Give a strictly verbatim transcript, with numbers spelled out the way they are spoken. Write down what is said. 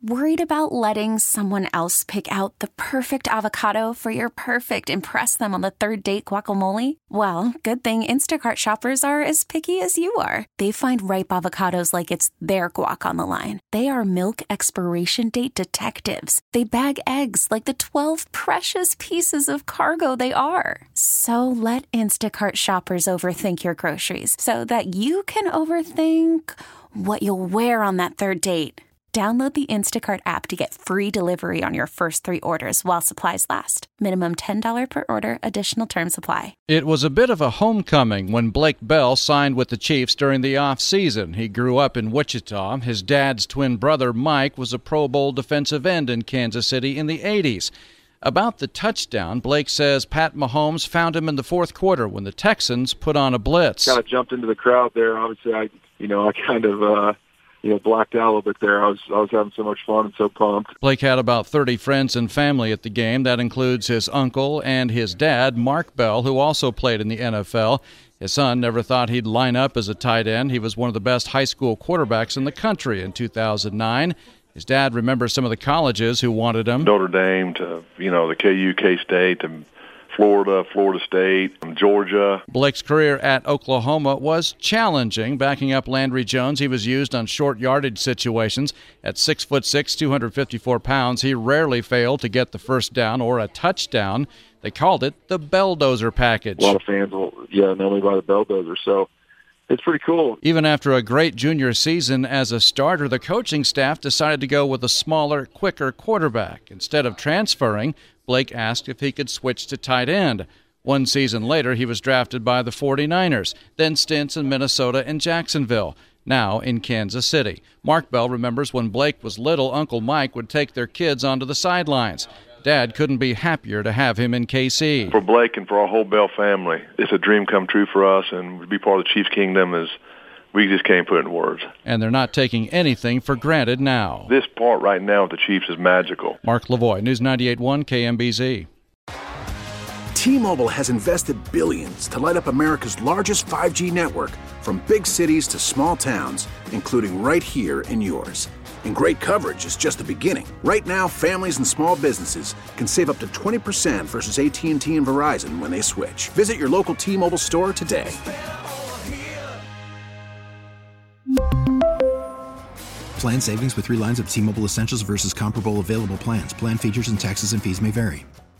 Worried about letting someone else pick out the perfect avocado for your perfect impress them on the third date guacamole? Well, good thing Instacart shoppers are as picky as you are. They find ripe avocados like it's their guac on the line. They are milk expiration date detectives. They bag eggs like the twelve precious pieces of cargo they are. So let Instacart shoppers overthink your groceries so that you can overthink what you'll wear on that third date. Download the Instacart app to get free delivery on your first three orders while supplies last. Minimum ten dollars per order. Additional terms apply. It was a bit of a homecoming when Blake Bell signed with the Chiefs during the offseason. He grew up in Wichita. His dad's twin brother, Mike, was a Pro Bowl defensive end in Kansas City in the eighties. About the touchdown, Blake says Pat Mahomes found him in the fourth quarter when the Texans put on a blitz. Kind of jumped into the crowd there. Obviously, I, you know, I kind of... Uh you know, blacked out a little bit there. I was I was having so much fun and so pumped. Blake had about thirty friends and family at the game. That includes his uncle and his dad, Mark Bell, who also played in the N F L. His son never thought he'd line up as a tight end. He was one of the best high school quarterbacks in the country in two thousand nine. His dad remembers some of the colleges who wanted him. Notre Dame to, you know, the K U, K-State, to Florida, Florida State, Georgia. Blake's career at Oklahoma was challenging. Backing up Landry Jones, he was used on short yardage situations. At six foot six, two hundred fifty-four pounds, he rarely failed to get the first down or a touchdown. They called it the Belldozer package. A lot of fans will, yeah, know me by the Belldozer, so it's pretty cool. Even after a great junior season as a starter, the coaching staff decided to go with a smaller, quicker quarterback. Instead of transferring, Blake asked if he could switch to tight end. One season later, he was drafted by the forty-niners, then stints in Minnesota and Jacksonville, now in Kansas City. Mark Bell remembers when Blake was little, Uncle Mike would take their kids onto the sidelines. Dad couldn't be happier to have him in K C. For Blake and for our whole Bell family, it's a dream come true for us, and to be part of the Chiefs Kingdom is we just can't put it in words. And they're not taking anything for granted now. This part right now with the Chiefs is magical. Mark Lavoie, News ninety-eight point one K M B Z. T-Mobile has invested billions to light up America's largest five G network, from big cities to small towns, including right here in yours. And great coverage is just the beginning. Right now, families and small businesses can save up to twenty percent versus A T and T and Verizon when they switch. Visit your local T-Mobile store today. Plan savings with three lines of T-Mobile Essentials versus comparable available plans. Plan features and taxes and fees may vary.